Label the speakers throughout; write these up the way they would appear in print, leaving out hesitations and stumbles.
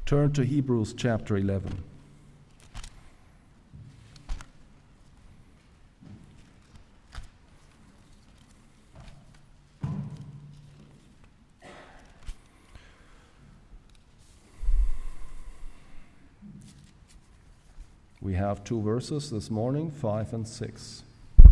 Speaker 1: Turn to Hebrews chapter 11. We have two verses this morning, 5 and 6.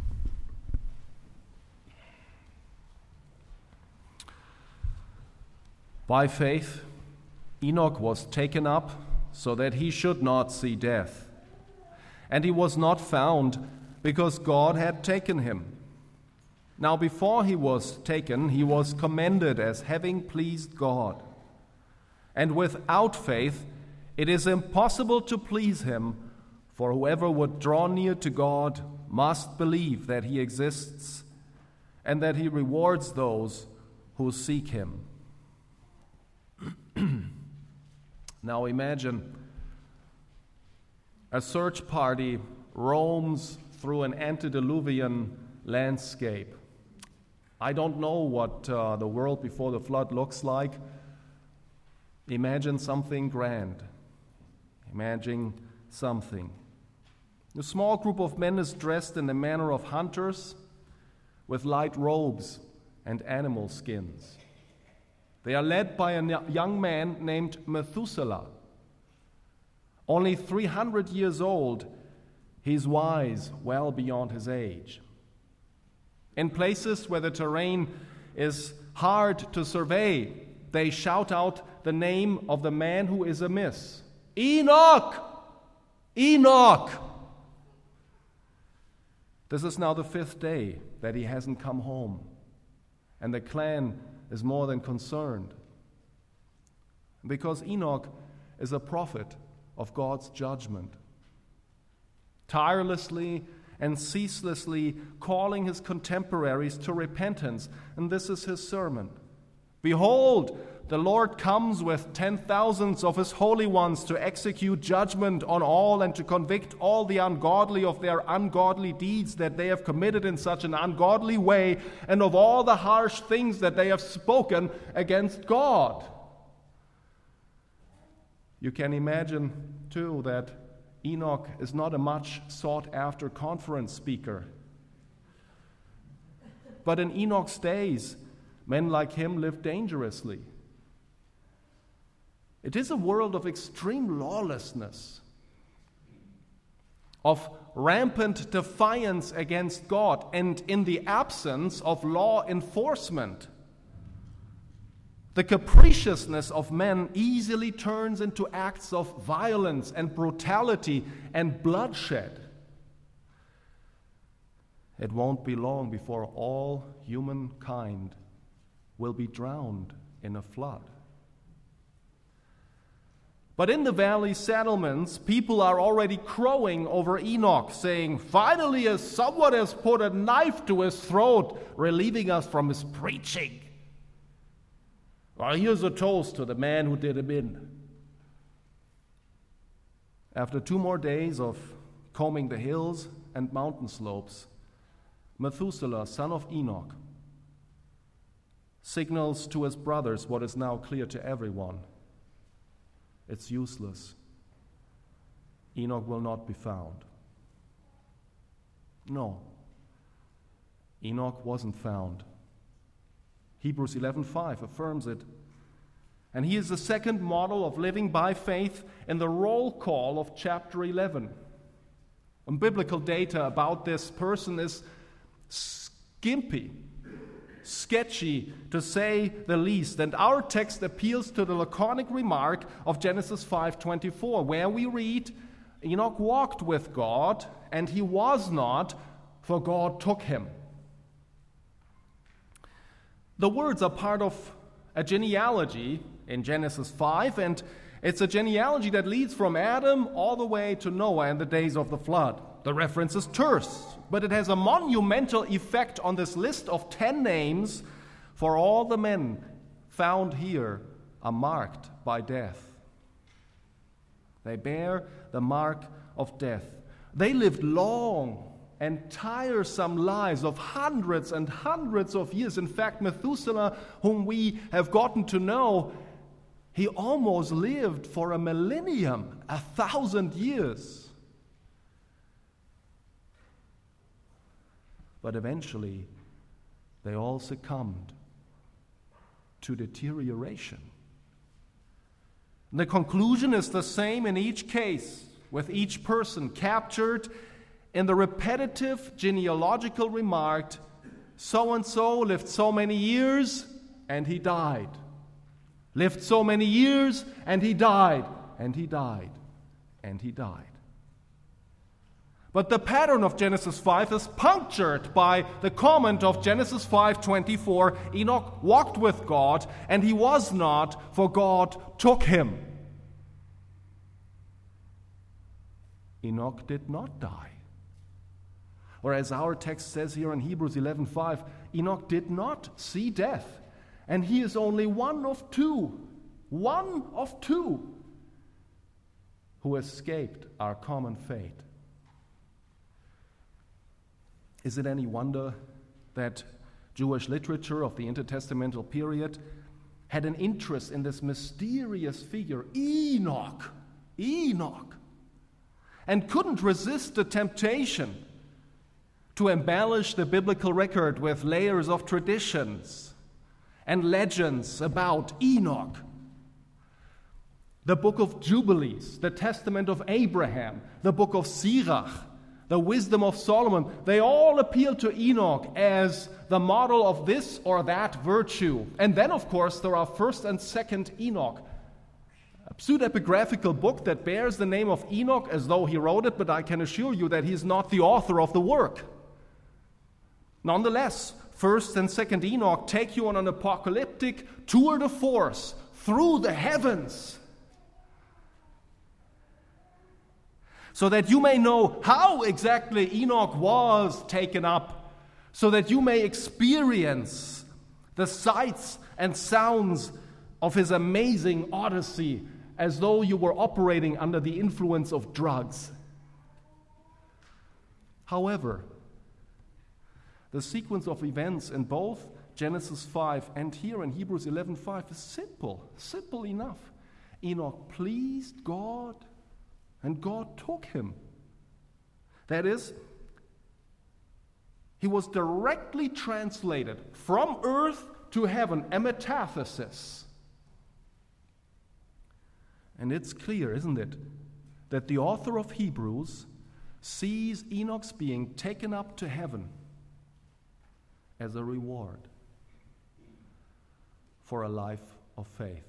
Speaker 1: By faith, Enoch was taken up so that he should not see death. And he was not found because God had taken him. Now before he was taken, he was commended as having pleased God. And without faith, it is impossible to please him. For whoever would draw near to God must believe that he exists and that he rewards those who seek him. Now imagine a search party roams through an antediluvian landscape. I don't know what the world before the flood looks like. Imagine something grand. Imagine something. A small group of men is dressed in the manner of hunters with light robes and animal skins. They are led by a young man named Methuselah. Only 300 years old, he's wise, well beyond his age. In places where the terrain is hard to survey, they shout out the name of the man who is amiss. Enoch! Enoch! This is now the 5th day that he hasn't come home, and the clan is more than concerned. Because Enoch is a prophet of God's judgment, tirelessly and ceaselessly calling his contemporaries to repentance, and this is his sermon. Behold, the Lord comes with 10,000s of his holy ones to execute judgment on all and to convict all the ungodly of their ungodly deeds that they have committed in such an ungodly way, and of all the harsh things that they have spoken against God. You can imagine, too, that Enoch is not a much sought-after conference speaker. But in Enoch's days, men like him lived dangerously. It is a world of extreme lawlessness, of rampant defiance against God, and in the absence of law enforcement. The capriciousness of men easily turns into acts of violence and brutality and bloodshed. It won't be long before all humankind will be drowned in a flood. But in the valley settlements, people are already crowing over Enoch, saying, "Finally, someone has put a knife to his throat, relieving us from his preaching. Well, here's a toast to the man who did him in." After 2 more days of combing the hills and mountain slopes, Methuselah, son of Enoch, signals to his brothers what is now clear to everyone. It's useless. Enoch will not be found. No, Enoch wasn't found. Hebrews 11:5 affirms it. And he is the second model of living by faith in the roll call of chapter 11. And biblical data about this person is skimpy, sketchy to say the least. And our text appeals to the laconic remark of Genesis 5:24, where we read, Enoch walked with God, and he was not, for God took him. The words are part of a genealogy in Genesis 5, and it's a genealogy that leads from Adam all the way to Noah and the days of the flood. The reference is terse, but it has a monumental effect on this list of 10 names, for all the men found here are marked by death. They bear the mark of death. They lived long and tiresome lives of hundreds and hundreds of years. In fact, Methuselah, whom we have gotten to know, He almost lived for a millennium, 1,000 years. But eventually, they all succumbed to deterioration. And the conclusion is the same in each case, with each person captured in the repetitive genealogical remark, so-and-so lived so many years and he died. Lived so many years and he died, and he died, and he died. But the pattern of Genesis 5 is punctured by the comment of Genesis 5:24, Enoch walked with God, and he was not, for God took him. Enoch did not die. Or as our text says here in Hebrews 11:5, Enoch did not see death, and he is only one of two who escaped our common fate. Is it any wonder that Jewish literature of the intertestamental period had an interest in this mysterious figure, Enoch, and couldn't resist the temptation to embellish the biblical record with layers of traditions and legends about Enoch? The book of Jubilees, the Testament of Abraham, the book of Sirach, the wisdom of Solomon, they all appeal to Enoch as the model of this or that virtue. And then, of course, there are 1st and 2nd Enoch, a pseudepigraphical book that bears the name of Enoch as though he wrote it, but I can assure you that he is not the author of the work. Nonetheless, 1st and 2nd Enoch take you on an apocalyptic tour de force through the heavens, so that you may know how exactly Enoch was taken up, so that you may experience the sights and sounds of his amazing odyssey as though you were operating under the influence of drugs. However, the sequence of events in both Genesis 5 and here in Hebrews 11:5 is simple enough. Enoch pleased God, and God took him. That is, he was directly translated from earth to heaven, a metathesis. And it's clear, isn't it, that the author of Hebrews sees Enoch's being taken up to heaven as a reward for a life of faith.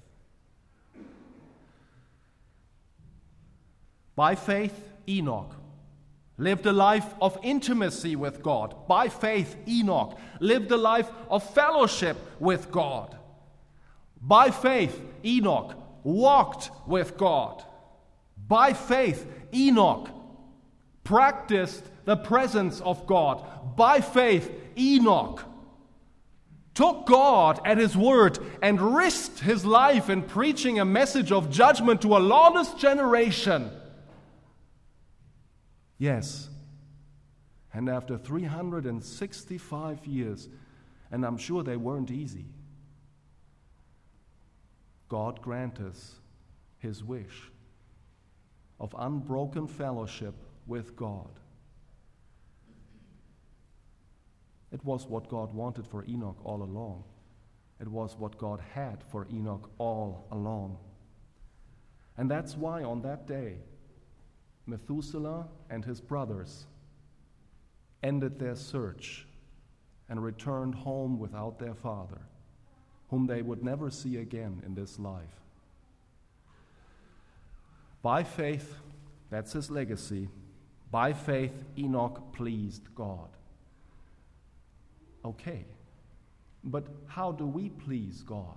Speaker 1: By faith, Enoch lived a life of intimacy with God. By faith, Enoch lived a life of fellowship with God. By faith, Enoch walked with God. By faith, Enoch practiced the presence of God. By faith, Enoch took God at his word and risked his life in preaching a message of judgment to a lawless generation. Yes, and after 365 years, and I'm sure they weren't easy, God granted us his wish of unbroken fellowship with God. It was what God wanted for Enoch all along. It was what God had for Enoch all along. And that's why on that day, Methuselah and his brothers ended their search and returned home without their father, whom they would never see again in this life. By faith, that's his legacy. By faith, Enoch pleased God. Okay, but how do we please God?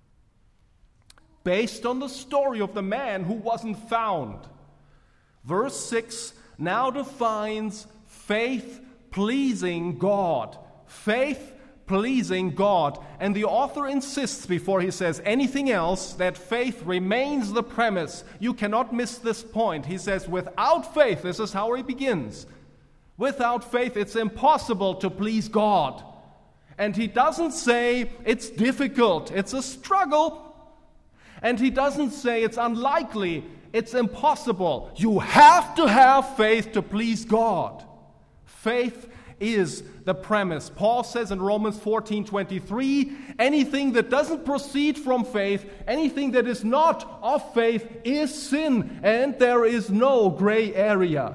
Speaker 1: Based on the story of the man who wasn't found. Verse 6 now defines faith pleasing God. Faith pleasing God. And the author insists before he says anything else that faith remains the premise. You cannot miss this point. He says without faith, this is how he begins. Without faith, it's impossible to please God. And he doesn't say it's difficult, it's a struggle. And he doesn't say it's unlikely, it's impossible. You have to have faith to please God. Faith is the premise. Paul says in Romans 14:23, anything that doesn't proceed from faith, anything that is not of faith is sin, and there is no gray area.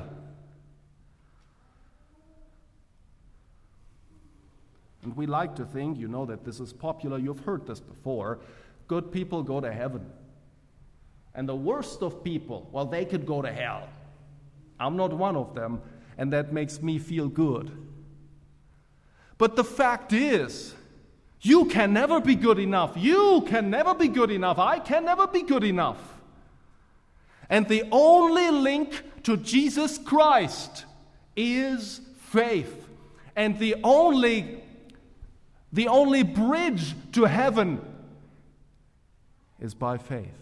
Speaker 1: And we like to think, you know, that this is popular. You've heard this before. Good people go to heaven. And the worst of people, well, they could go to hell. I'm not one of them, and that makes me feel good. But the fact is, you can never be good enough. You can never be good enough. I can never be good enough. And the only link to Jesus Christ is faith. And the only bridge to heaven is by faith.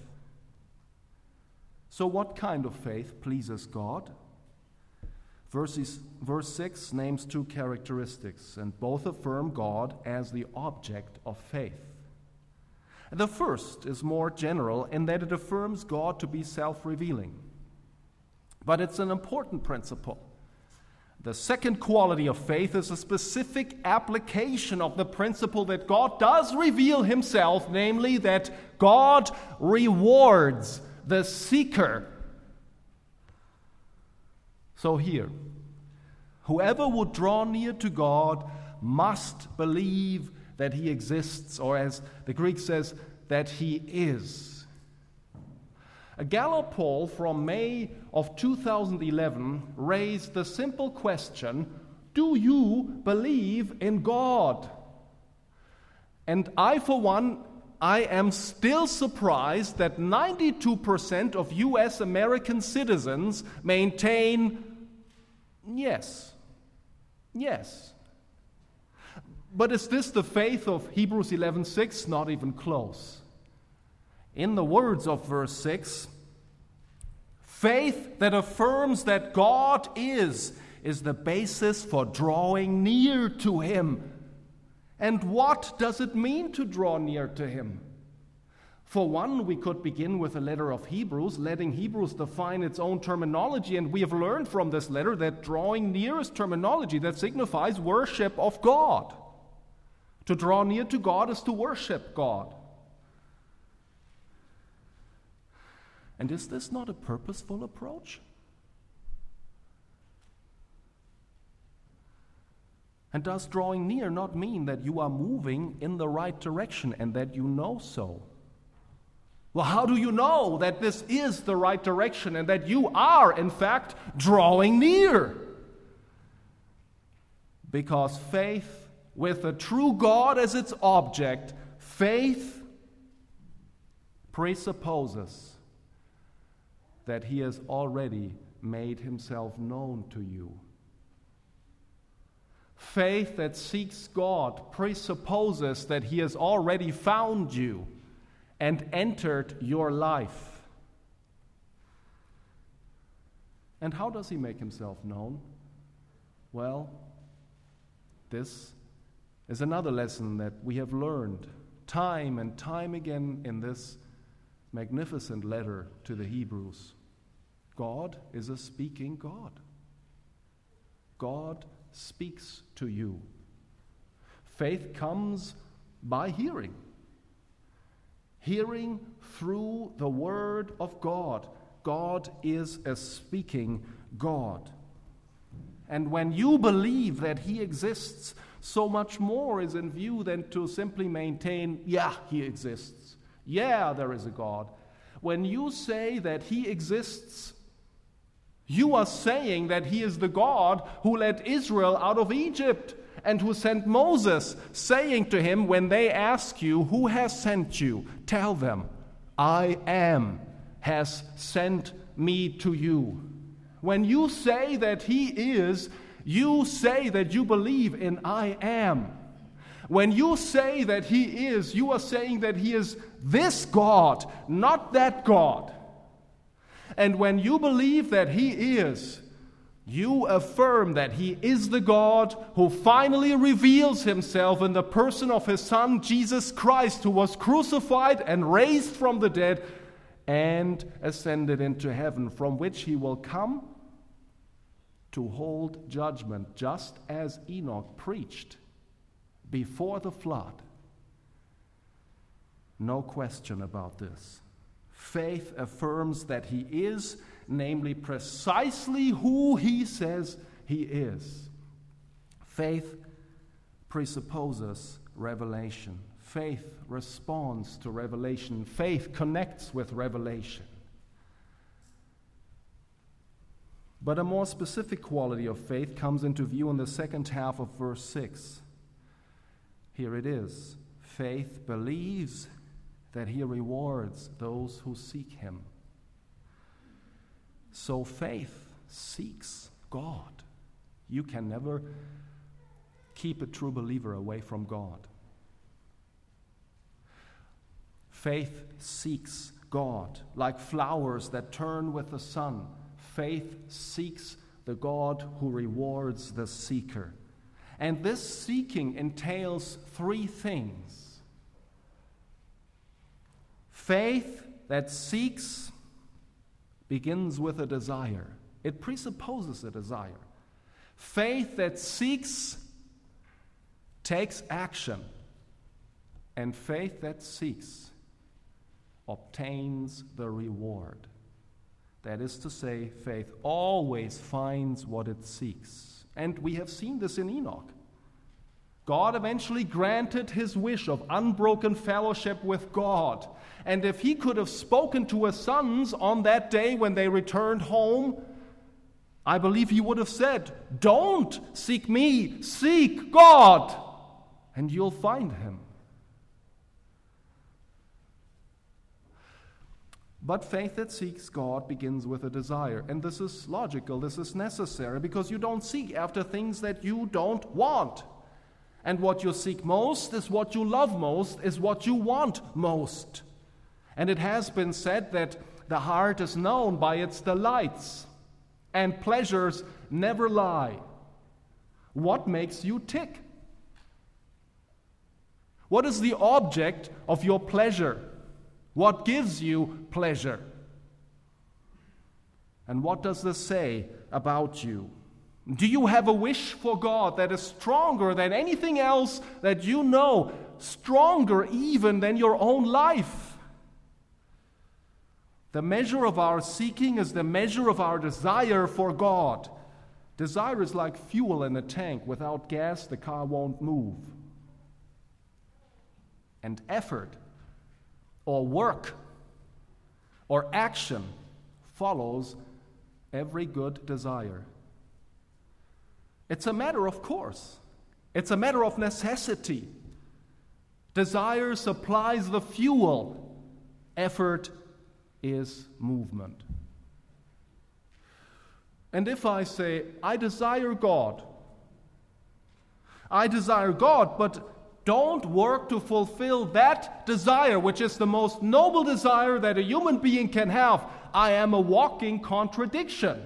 Speaker 1: So what kind of faith pleases God? Verse 6 names two characteristics, and both affirm God as the object of faith. The first is more general in that it affirms God to be self-revealing. But it's an important principle. The second quality of faith is a specific application of the principle that God does reveal himself, namely that God rewards the seeker. So here, whoever would draw near to God must believe that he exists, or as the Greek says, that he is. A Gallup poll from May of 2011 raised the simple question, do you believe in God? And I, for one, I am still surprised that 92% of U.S. American citizens maintain yes. Yes. But is this the faith of Hebrews 11:6? Not even close. In the words of verse 6, faith that affirms that God is the basis for drawing near to him. And what does it mean to draw near to him? For one, we could begin with the letter of Hebrews, letting Hebrews define its own terminology, and we have learned from this letter that drawing near is terminology that signifies worship of God. To draw near to God is to worship God. And is this not a purposeful approach? And does drawing near not mean that you are moving in the right direction and that you know so? Well, how do you know that this is the right direction and that you are, in fact, drawing near? Because faith with a true God as its object, faith presupposes that he has already made himself known to you. Faith that seeks God presupposes that he has already found you and entered your life. And how does he make himself known? Well, this is another lesson that we have learned time and time again in this magnificent letter to the Hebrews. God is a speaking God. God speaks to you. Faith comes by hearing. Hearing through the Word of God. God is a speaking God. And when you believe that he exists, so much more is in view than to simply maintain, yeah, he exists. Yeah, there is a God. When you say that he exists, you are saying that he is the God who led Israel out of Egypt and who sent Moses, saying to him, when they ask you, who has sent you? Tell them, I am has sent me to you. When you say that he is, you say that you believe in I am. When you say that he is, you are saying that he is this God, not that God. And when you believe that he is, You affirm that he is the God who finally reveals himself in the person of his Son, Jesus Christ, who was crucified and raised from the dead and ascended into heaven, from which he will come to hold judgment, just as Enoch preached before the flood. No question about this. Faith affirms that he is, namely precisely who he says he is. Faith presupposes revelation. Faith responds to revelation. Faith connects with revelation. But a more specific quality of faith comes into view in the second half of verse 6. Here it is. Faith believes that he rewards those who seek him. So faith seeks God. You can never keep a true believer away from God. Faith seeks God. Like flowers that turn with the sun, faith seeks the God who rewards the seeker. And this seeking entails three things. Faith that seeks begins with a desire. It presupposes a desire. Faith that seeks takes action. And faith that seeks obtains the reward. That is to say, faith always finds what it seeks. And we have seen this in Enoch. God eventually granted his wish of unbroken fellowship with God. And if he could have spoken to his sons on that day when they returned home, I believe he would have said, "Don't seek me, seek God, and you'll find him." But faith that seeks God begins with a desire. And this is logical, this is necessary, because you don't seek after things that you don't want. And what you seek most is what you love most, is what you want most. And it has been said that the heart is known by its delights, and pleasures never lie. What makes you tick? What is the object of your pleasure? What gives you pleasure? And what does this say about you? Do you have a wish for God that is stronger than anything else that you know, stronger even than your own life? The measure of our seeking is the measure of our desire for God. Desire is like fuel in a tank. Without gas, the car won't move. And effort, or work, or action follows every good desire. It's a matter of course. It's a matter of necessity. Desire supplies the fuel. Effort is movement. And if I say, I desire God, but don't work to fulfill that desire, which is the most noble desire that a human being can have, I am a walking contradiction.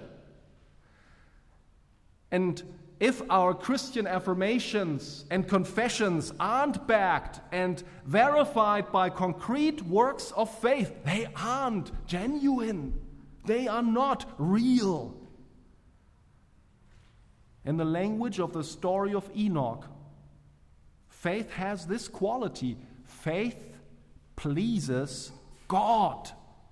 Speaker 1: And if our Christian affirmations and confessions aren't backed and verified by concrete works of faith, they aren't genuine. They are not real. In the language of the story of Enoch, faith has this quality. Faith pleases God.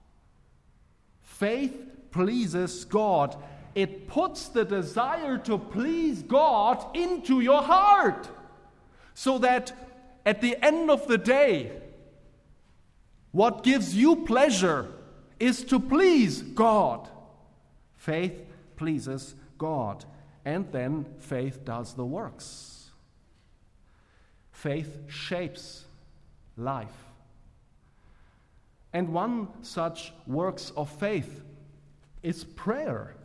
Speaker 1: Faith pleases God. It puts the desire to please God into your heart, so that at the end of the day, what gives you pleasure is to please God. Faith pleases God, and then faith does the works. Faith shapes life. And one such works of faith is prayer.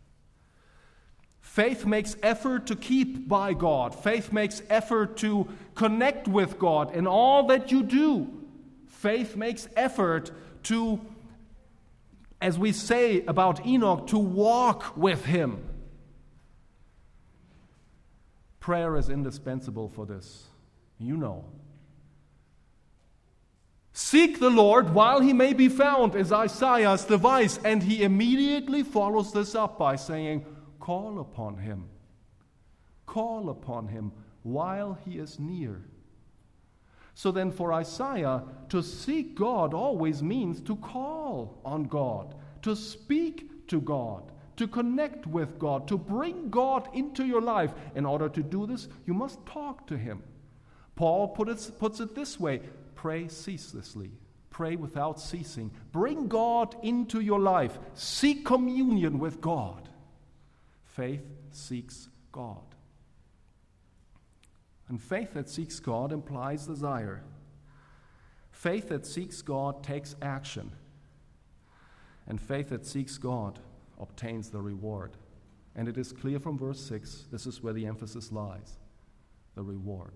Speaker 1: Faith makes effort to keep by God. Faith makes effort to connect with God in all that you do. Faith makes effort to, as we say about Enoch, to walk with him. Prayer is indispensable for this. You know. Seek the Lord while he may be found is Isaiah's device, and he immediately follows this up by saying, call upon him. Call upon him while he is near. So then for Isaiah, to seek God always means to call on God, to speak to God, to connect with God, to bring God into your life. In order to do this, you must talk to him. Paul puts it this way, pray ceaselessly, pray without ceasing. Bring God into your life. Seek communion with God. Faith seeks God. And faith that seeks God implies desire. Faith that seeks God takes action. And faith that seeks God obtains the reward. And it is clear from verse 6, this is where the emphasis lies, the reward.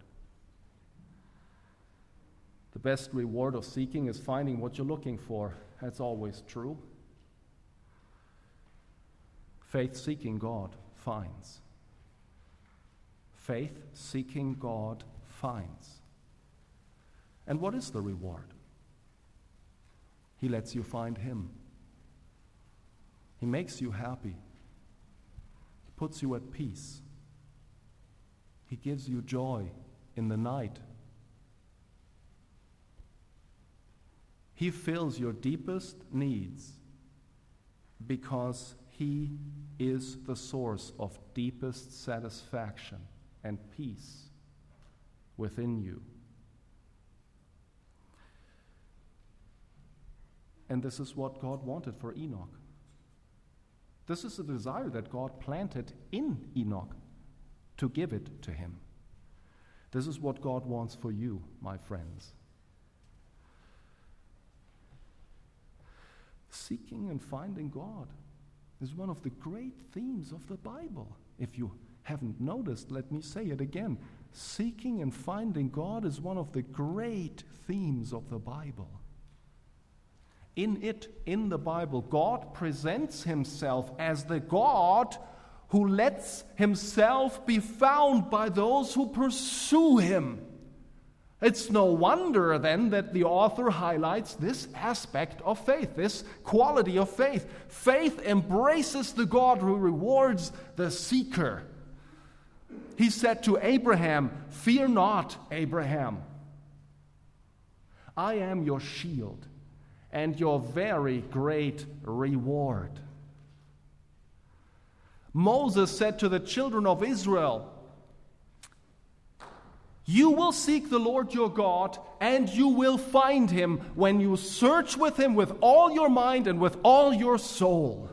Speaker 1: The best reward of seeking is finding what you're looking for. That's always true. Faith seeking God finds. Faith seeking God finds. And what is the reward? He lets you find him. He makes you happy. He puts you at peace. He gives you joy in the night. He fills your deepest needs because he is the source of deepest satisfaction and peace within you. And this is what God wanted for Enoch. This is a desire that God planted in Enoch to give it to him. This is what God wants for you, my friends. Seeking and finding God is one of the great themes of the Bible. If you haven't noticed, let me say it again. Seeking and finding God is one of the great themes of the Bible. In the Bible, God presents himself as the God who lets himself be found by those who pursue him. It's no wonder then that the author highlights this aspect of faith, this quality of faith. Faith embraces the God who rewards the seeker. He said to Abraham, "Fear not, Abraham. I am your shield and your very great reward." Moses said to the children of Israel, "You will seek the Lord your God, and you will find him when you search with him with all your mind and with all your soul."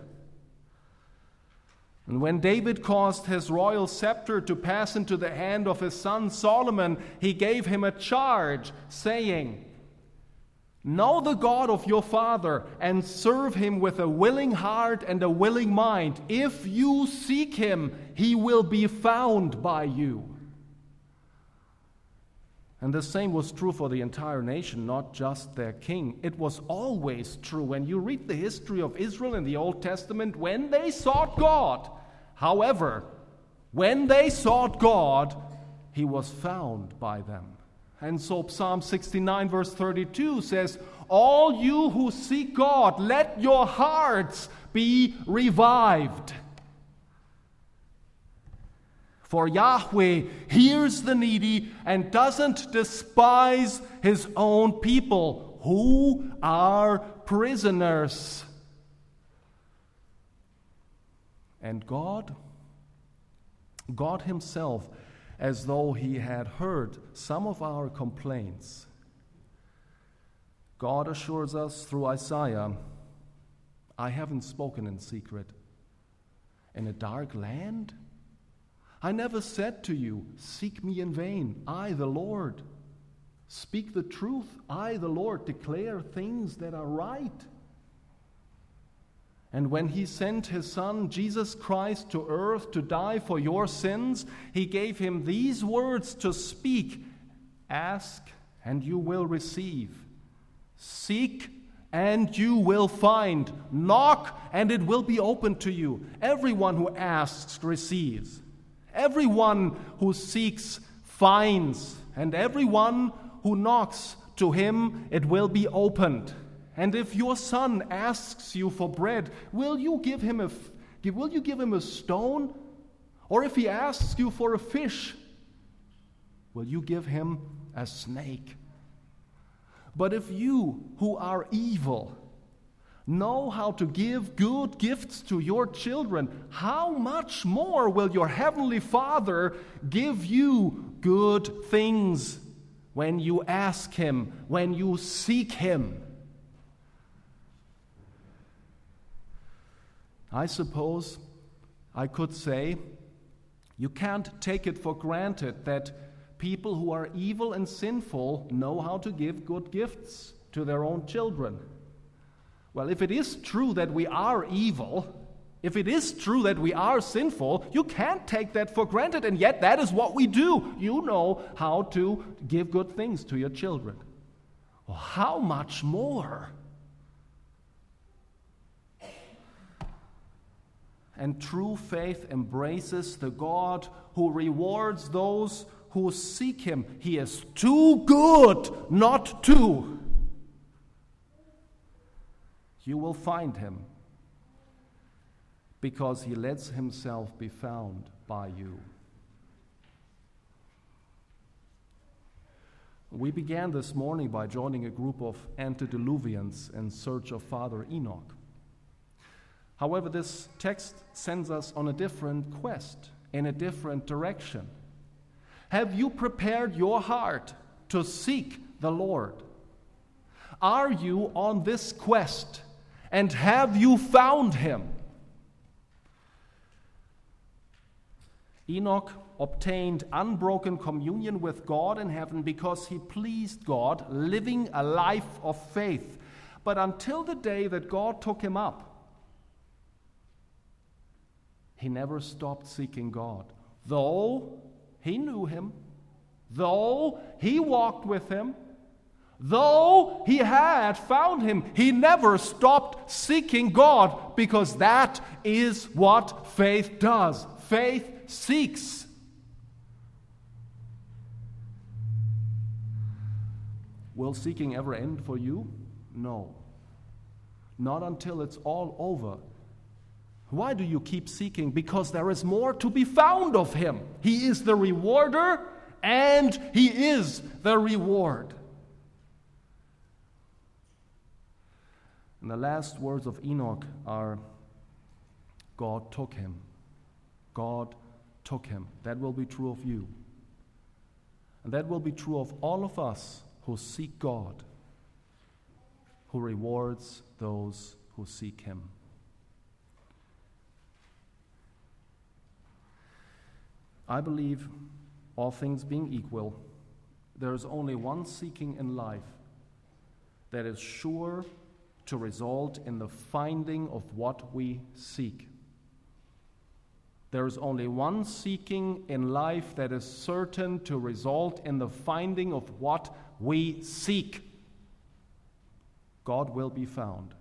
Speaker 1: And when David caused his royal scepter to pass into the hand of his son Solomon, he gave him a charge, saying, "Know the God of your father, and serve him with a willing heart and a willing mind. If you seek him, he will be found by you." And the same was true for the entire nation, not just their king. It was always true. When you read the history of Israel in the Old Testament, when they sought God, however, when they sought God, he was found by them. And so Psalm 69 verse 32 says, "All you who seek God, let your hearts be revived. For Yahweh hears the needy and doesn't despise his own people who are prisoners." And God himself, as though he had heard some of our complaints, God assures us through Isaiah, "I haven't spoken in secret. In a dark land? I never said to you, seek me in vain. I, the Lord, speak the truth. I, the Lord, declare things that are right." And when he sent his Son, Jesus Christ, to earth to die for your sins, he gave him these words to speak: "Ask, and you will receive. Seek, and you will find. Knock, and it will be opened to you. Everyone who asks receives. Everyone who seeks finds, and everyone who knocks, to him it will be opened. And if your son asks you for bread, will you give him a stone? Or if he asks you for a fish, will you give him a snake? But if you who are evil know how to give good gifts to your children, how much more will your heavenly Father give you good things when you ask him, when you seek him? I suppose I could say, you can't take it for granted that people who are evil and sinful know how to give good gifts to their own children. Well, if it is true that we are evil, if it is true that we are sinful, you can't take that for granted, and yet that is what we do. You know how to give good things to your children. Well, how much more? And true faith embraces the God who rewards those who seek him. He is too good not to. You will find him because he lets himself be found by you. We began this morning by joining a group of antediluvians in search of Father Enoch. However, this text sends us on a different quest, in a different direction. Have you prepared your heart to seek the Lord? Are you on this quest, and have you found him? Enoch obtained unbroken communion with God in heaven because he pleased God, living a life of faith. But until the day that God took him up, he never stopped seeking God. Though he knew him, though he walked with him, though he had found him, he never stopped seeking God, because that is what faith does. Faith seeks. Will seeking ever end for you? No. Not until it's all over. Why do you keep seeking? Because there is more to be found of him. He is the rewarder, and he is the reward. And the last words of Enoch are, God took him. God took him. That will be true of you. And that will be true of all of us who seek God, who rewards those who seek him. I believe, all things being equal, there is only one seeking in life that is sure to result in the finding of what we seek. There is only one seeking in life that is certain to result in the finding of what we seek. God will be found.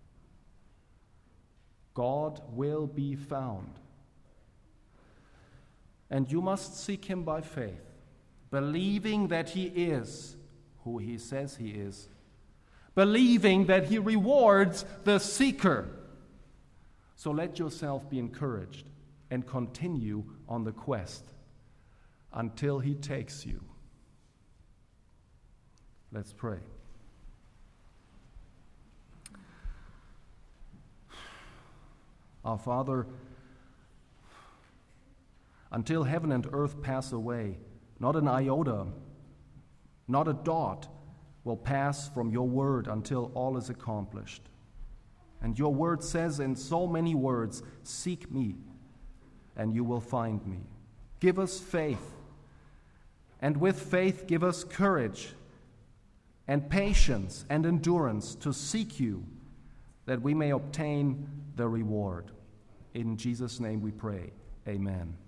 Speaker 1: God will be found. And you must seek him by faith, believing that he is who he says he is, believing that he rewards the seeker. So let yourself be encouraged and continue on the quest until he takes you. Let's pray. Our Father, until heaven and earth pass away, not an iota, not a dot will pass from your word until all is accomplished. And your word says in so many words, seek me, and you will find me. Give us faith, and with faith give us courage and patience and endurance to seek you, that we may obtain the reward. In Jesus' name we pray. Amen.